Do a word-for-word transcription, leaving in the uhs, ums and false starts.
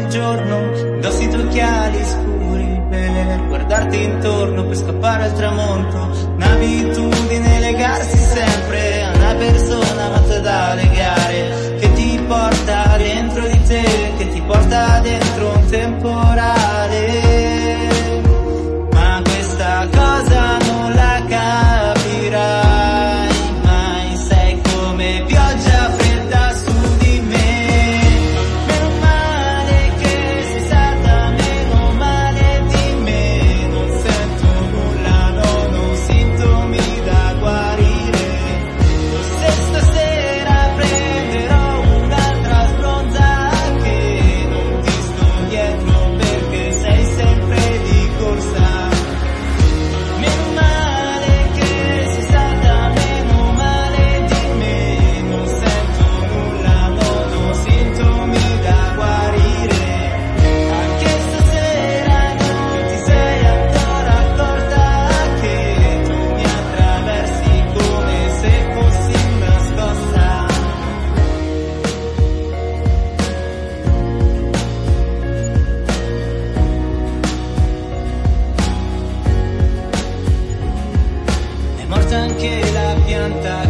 giorno, indossi i tuoi occhiali scuri per guardarti intorno, per scappare al tramonto. Un'abitudine legarsi sempre a una persona matta da legare, che ti porta dentro di te, che ti porta dentro un temporale. Ma questa cosa non la capirai mai, sei come pioggia fredda su di me. Meno male che sei stata, meno male di me. Non sento nulla, no, non sintomi da guarire. Se stasera prenderò un'altra sbronza che non ti sto dietro, perché sei sempre di corsa. Meno male che sei stata, meno male di me. Non sento nulla, no, non sintomi da guarire. Anche stasera non ti sei ancora accorta che tu mi attraversi come se fossi nascosta. È morta anche la pianta